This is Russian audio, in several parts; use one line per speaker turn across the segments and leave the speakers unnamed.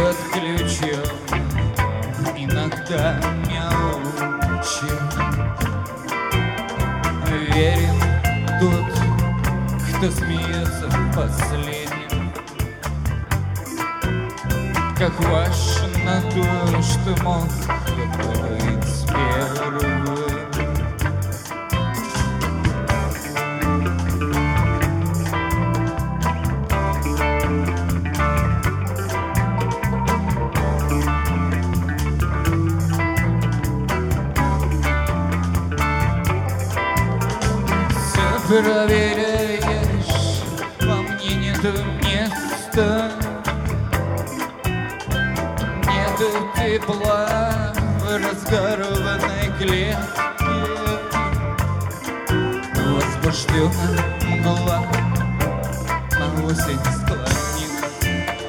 отключен, иногда мяучит. Верен тот, кто смеется последним. Как важно то, что мог быть первым. Проверяешь, во мне нету места, нету тепла в разгорованной клетке. Возбужденная мгла на осень склонилась.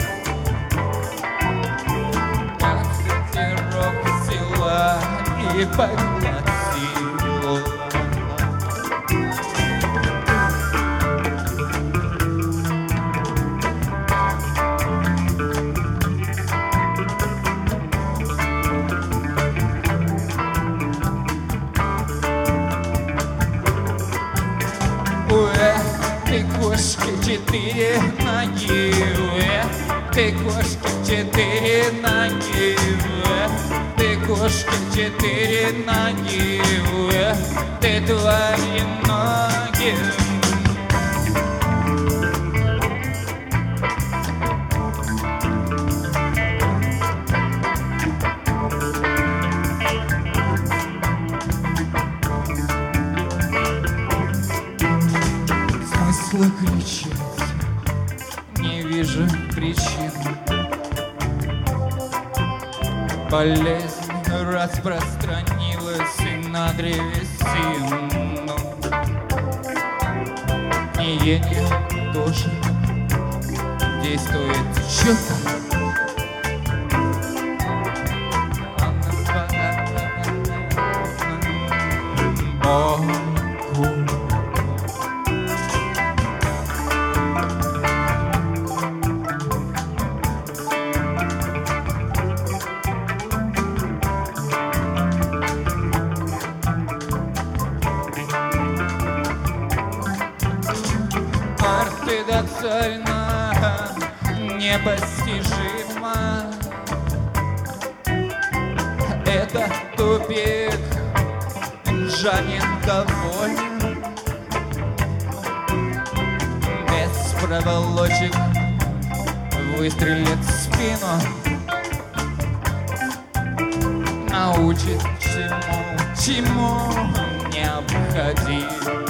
Ветерок взяла и поглотила. Ты кошки четыре ноги, ты кошки четыре ноги, ты кошки четыре ноги, ты твои ноги. Смысла кричать не вижу причин. Болезнь распространилась и на древесину. Гниение тоже действует четко. Ортодоксально, непостижимо. Это тупик, Жанин доволен. Без проволочек выстрелит в спину. Научит чему необходимо.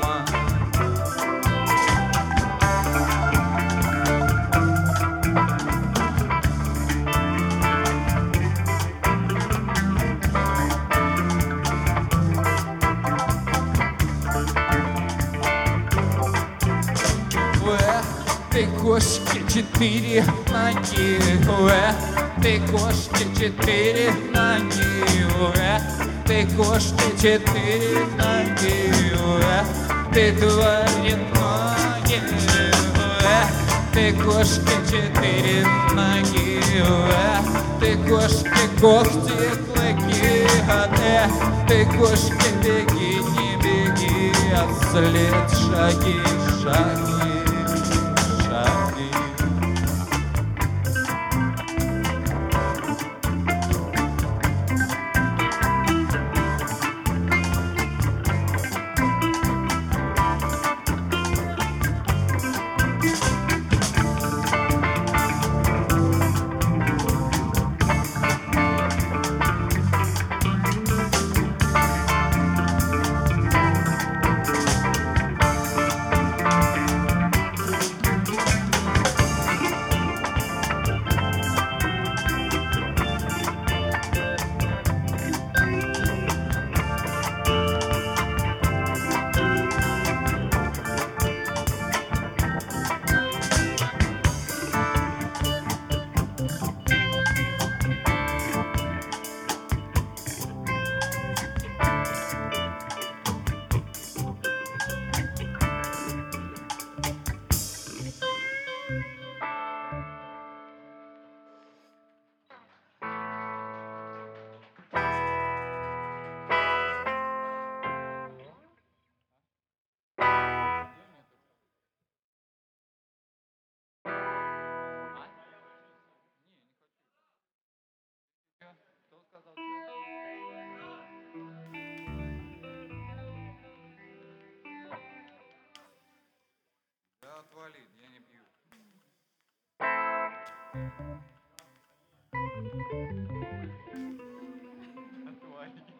Ты кошки четыре ноги, ты кошки четыре ноги, ты кошки четыре ноги, ты твои ноги, ты кошки четыре ноги, ты кошки когти клыки, ты кошки беги, не беги, а вслед шаги, шаги. сказал. Да отвали, я не пью. Отвали.